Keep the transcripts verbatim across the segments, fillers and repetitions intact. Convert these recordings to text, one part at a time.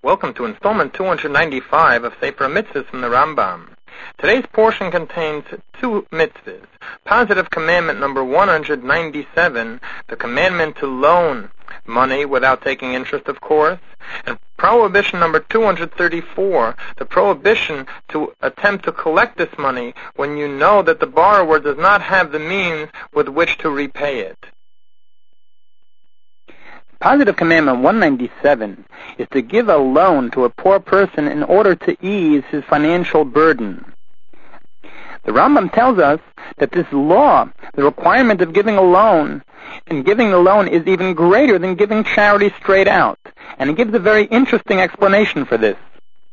Welcome to installment two hundred ninety-five of Sefer Mitzvahs from the Rambam. Today's portion contains two mitzvahs. Positive commandment number one hundred ninety-seven, the commandment to loan money without taking interest, of course, and prohibition number two hundred thirty-four, the prohibition to attempt to collect this money when you know that the borrower does not have the means with which to repay it. Positive commandment one ninety-seven is to give a loan to a poor person in order to ease his financial burden. The Rambam tells us that this law, the requirement of giving a loan, and giving the loan is even greater than giving charity straight out. And he gives a very interesting explanation for this.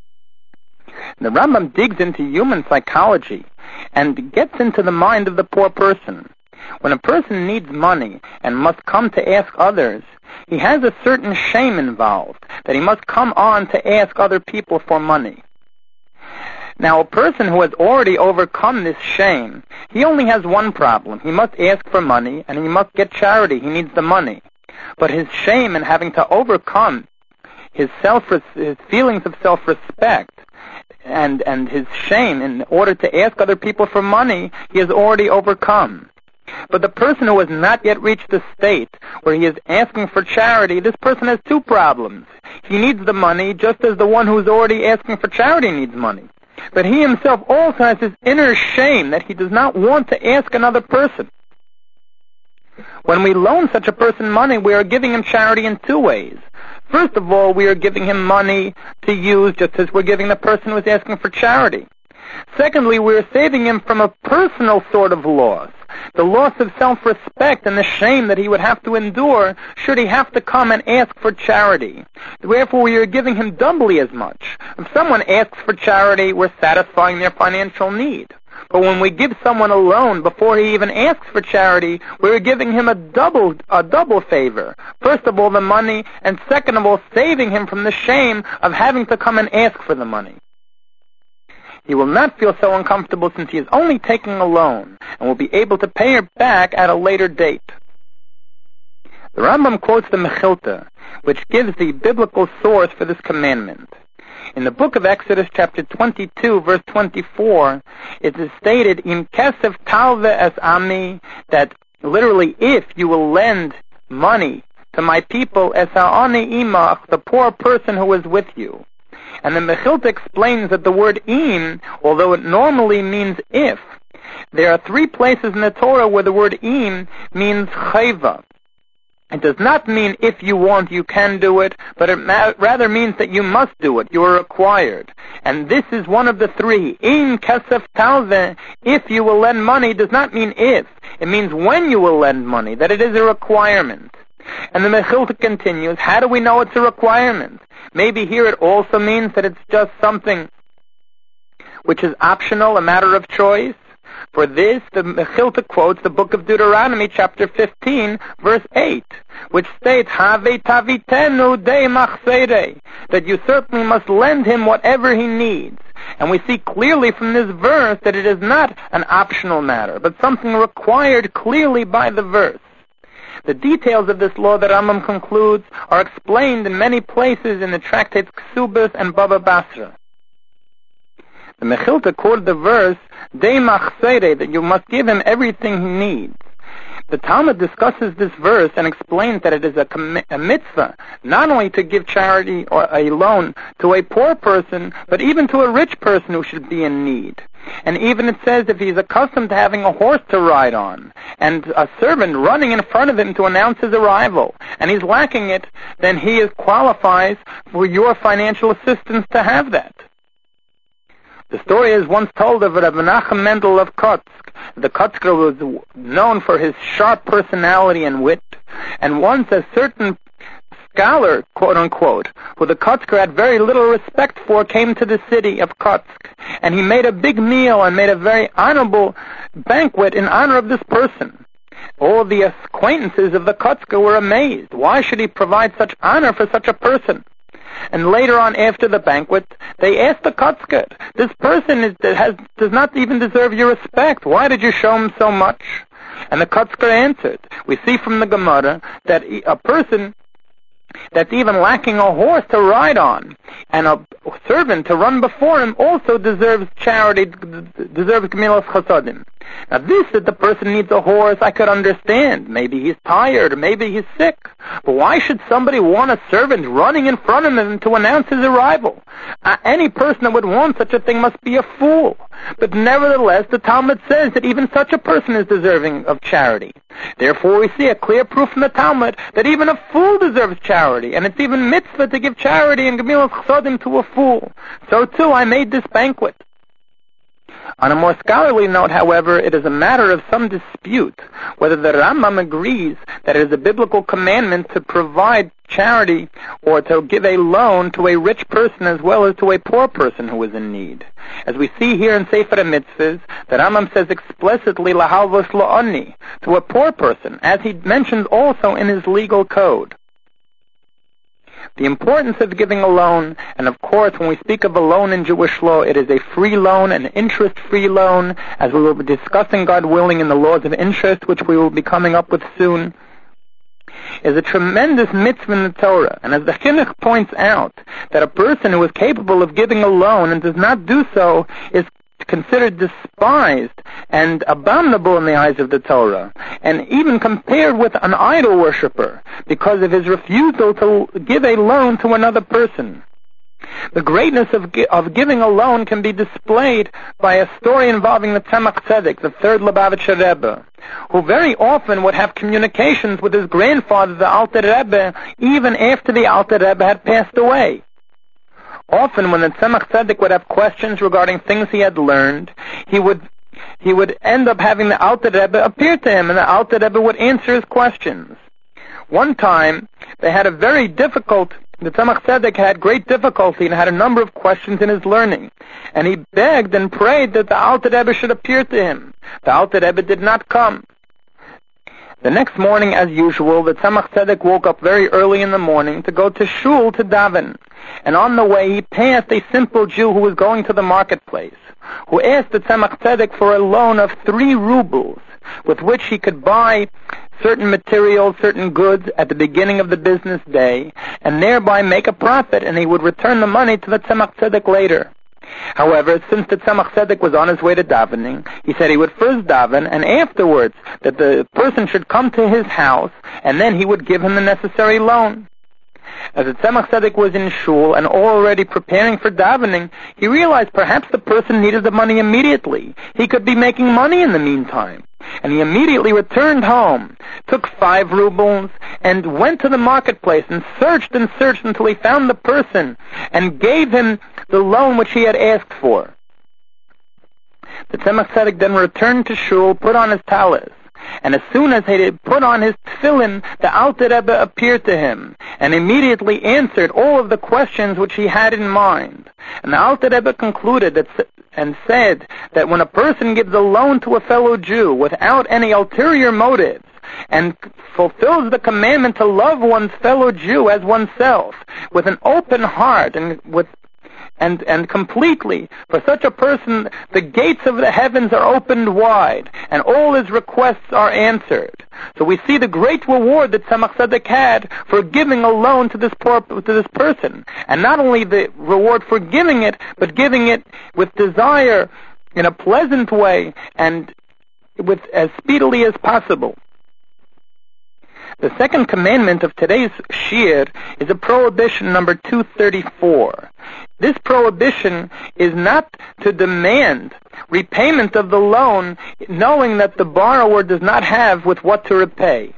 The Rambam digs into human psychology and gets into the mind of the poor person. When a person needs money and must come to ask others, he has a certain shame involved, that he must come on to ask other people for money. Now, a person who has already overcome this shame, he only has one problem. He must ask for money, and he must get charity. He needs the money. But his shame in having to overcome his self, his feelings of self-respect, and, and his shame in order to ask other people for money, he has already overcome. But the person who has not yet reached the state where he is asking for charity, this person has two problems. He needs the money just as the one who is already asking for charity needs money. But he himself also has this inner shame that he does not want to ask another person. When we loan such a person money, we are giving him charity in two ways. First of all, we are giving him money to use just as we're giving the person who is asking for charity. Secondly, we are saving him from a personal sort of loss, the loss of self-respect and the shame that he would have to endure should he have to come and ask for charity. Therefore, we are giving him doubly as much. If someone asks for charity, we're satisfying their financial need. But when we give someone a loan before he even asks for charity, we're giving him a double, a double favor. First of all, the money, and second of all, saving him from the shame of having to come and ask for the money. He will not feel so uncomfortable since he is only taking a loan and will be able to pay her back at a later date. The Rambam quotes the Mechilta, which gives the biblical source for this commandment. In the book of Exodus, chapter twenty-two, verse twenty-four, it is stated, "In kesef talve es ami," that literally, if you will lend money to my people, es ha'ani imach, the poor person who is with you. And the Mechilta explains that the word im, although it normally means if, there are three places in the Torah where the word im means chayva. It does not mean if you want, you can do it, but it ma- rather means that you must do it, you are required. And this is one of the three. In kesef talve, if you will lend money, does not mean if. It means when you will lend money, that it is a requirement. And the Mechilta continues, how do we know it's a requirement? Maybe here it also means that it's just something which is optional, a matter of choice. For this, the Mechilta quotes the book of Deuteronomy, chapter fifteen, verse eight, which states, Have tavitenu de machsere, that you certainly must lend him whatever he needs. And we see clearly from this verse that it is not an optional matter, but something required clearly by the verse. The details of this law that Rambam concludes are explained in many places in the tractates Ksubas and Baba Basra. The Mechilta quoted the verse, De machsere, that you must give him everything he needs. The Talmud discusses this verse and explains that it is a, com- a mitzvah, not only to give charity or a loan to a poor person, but even to a rich person who should be in need. And even it says if he's accustomed to having a horse to ride on, and a servant running in front of him to announce his arrival, and he's lacking it, then he is qualifies for your financial assistance to have that. The story is once told of Rabbi Menachem Mendel of Kotsk. The Kotzker was known for his sharp personality and wit, and once a certain scholar, quote-unquote, who the Kotzker had very little respect for, came to the city of Kotsk, and he made a big meal and made a very honorable banquet in honor of this person. All the acquaintances of the Kotzker were amazed. Why should he provide such honor for such a person? And later on, after the banquet, they asked the Kotzker, this person is, has, does not even deserve your respect. Why did you show him so much? And the Kotzker answered, we see from the Gemara that a person that's even lacking a horse to ride on, and a servant to run before him also deserves charity, deserves gemilas chasadim. Now this, that the person needs a horse, I could understand. Maybe he's tired, or maybe he's sick. But why should somebody want a servant running in front of him to announce his arrival? Uh, any person that would want such a thing must be a fool. But nevertheless, the Talmud says that even such a person is deserving of charity. Therefore, we see a clear proof in the Talmud that even a fool deserves charity, and it's even mitzvah to give charity and gemilas chasadim to a fool. So too, I made this banquet. On a more scholarly note, however, it is a matter of some dispute whether the Rambam agrees that it is a biblical commandment to provide charity or to give a loan to a rich person as well as to a poor person who is in need. As we see here in Sefer HaMitzvahs, the Rambam says explicitly lahalvos la'oni, to a poor person, as he mentions also in his legal code. The importance of giving a loan, and of course when we speak of a loan in Jewish law, it is a free loan, an interest-free loan, as we will be discussing, God willing, in the laws of interest, which we will be coming up with soon, is a tremendous mitzvah in the Torah. And as the Chinuch points out, that a person who is capable of giving a loan and does not do so is considered despised and abominable in the eyes of the Torah, and even compared with an idol worshiper because of his refusal to give a loan to another person. The greatness of of giving a loan can be displayed by a story involving the Tzemach Tzedek, the third Lubavitcher Rebbe, who very often would have communications with his grandfather, the Alter Rebbe, even after the Alter Rebbe had passed away. Often when the Tzemach Tzedek would have questions regarding things he had learned, he would he would end up having the Alter Rebbe appear to him, and the Alter Rebbe would answer his questions. One time, they had a very difficult, the Tzemach Tzedek had great difficulty and had a number of questions in his learning, and he begged and prayed that the Alter Rebbe should appear to him. The Alter Rebbe did not come. The next morning, as usual, the Tzemach Tzedek woke up very early in the morning to go to shul to daven. And on the way, he passed a simple Jew who was going to the marketplace, who asked the Tzemach Tzedek for a loan of three rubles, with which he could buy certain materials, certain goods at the beginning of the business day, and thereby make a profit, and he would return the money to the Tzemach Tzedek later. However, since the Tzemach Tzedek was on his way to davening, he said he would first daven, and afterwards that the person should come to his house, and then he would give him the necessary loan. As the Tzemach Tzedek was in shul and already preparing for davening, he realized perhaps the person needed the money immediately. He could be making money in the meantime. And he immediately returned home, took five rubles, and went to the marketplace and searched and searched until he found the person and gave him the loan which he had asked for. The Tzemach Tzedek then returned to shul, put on his talis, and as soon as he had put on his tefillin, the Alter Rebbe appeared to him and immediately answered all of the questions which he had in mind. And the Alter Rebbe concluded that, and said that when a person gives a loan to a fellow Jew without any ulterior motives, and fulfills the commandment to love one's fellow Jew as oneself, with an open heart and with And, and completely, for such a person, the gates of the heavens are opened wide, and all his requests are answered. So we see the great reward that Tzemach Tzedek had for giving a loan to this poor, to this person. And not only the reward for giving it, but giving it with desire, in a pleasant way, and with as speedily as possible. The second commandment of today's shir is a prohibition number two thirty-four. This prohibition is not to demand repayment of the loan, knowing that the borrower does not have with what to repay.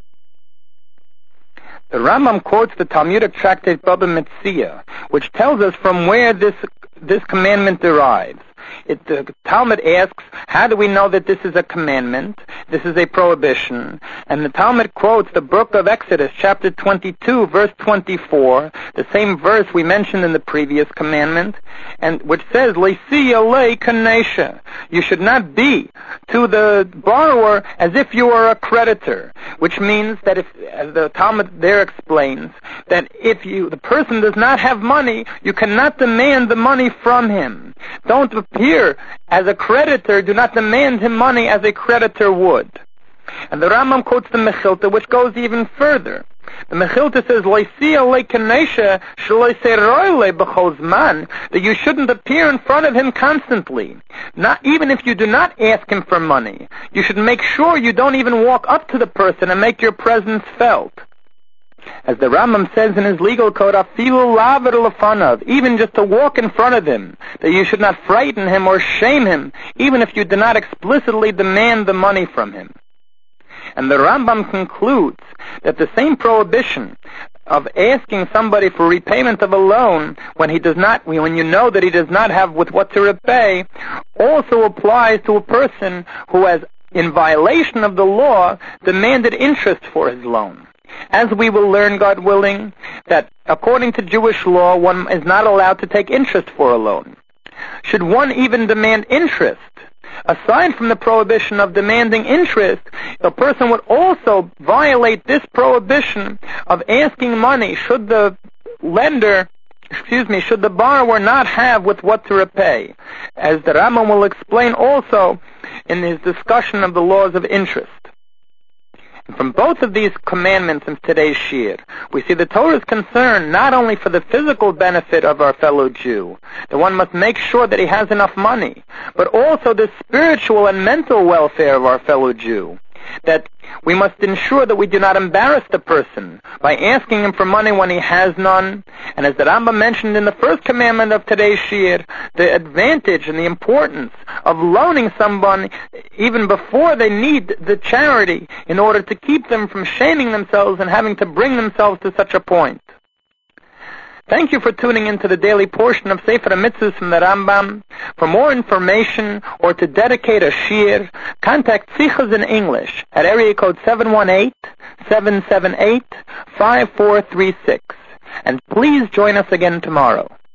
The Rambam quotes the Talmudic tractate Baba Metzia, which tells us from where this this commandment derives. It, the Talmud asks, how do we know that this is a commandment? This is a prohibition. And the Talmud quotes the book of Exodus, chapter twenty-two, verse twenty-four, the same verse we mentioned in the previous commandment, and which says, Leisi yalei kanesha. You should not be to the borrower as if you were a creditor, which means that if, as the Talmud there explains, that if you, the person does not have money, you cannot demand the money from him. Don't appear as a creditor, do not demand him money as a creditor would. And the Rambam quotes the Mechilta, which goes even further. The Mechilta says, that you shouldn't appear in front of him constantly. Not even if you do not ask him for money. You should make sure you don't even walk up to the person and make your presence felt. As the Rambam says in his legal code, even just to walk in front of him, that you should not frighten him or shame him, even if you do not explicitly demand the money from him. And the Rambam concludes that the same prohibition of asking somebody for repayment of a loan when he does not, when you know that he does not have with what to repay, also applies to a person who has, in violation of the law, demanded interest for his loan. As we will learn, God willing, that according to Jewish law, one is not allowed to take interest for a loan. Should one even demand interest, aside from the prohibition of demanding interest, a person would also violate this prohibition of asking money should the lender, excuse me, should the borrower not have with what to repay, as the Rambam will explain also in his discussion of the laws of interest. From both of these commandments in today's Shir, we see the Torah's concern not only for the physical benefit of our fellow Jew, that one must make sure that he has enough money, but also the spiritual and mental welfare of our fellow Jew. That we must ensure that we do not embarrass the person by asking him for money when he has none. And as the Rambam mentioned in the first commandment of today's Shir, the advantage and the importance of loaning someone even before they need the charity in order to keep them from shaming themselves and having to bring themselves to such a point. Thank you for tuning into the daily portion of Sefer HaMitzvos from the Rambam. For more information or to dedicate a shir, contact Sichos in English at area code seven one eight, seven seven eight, five four three six. And please join us again tomorrow.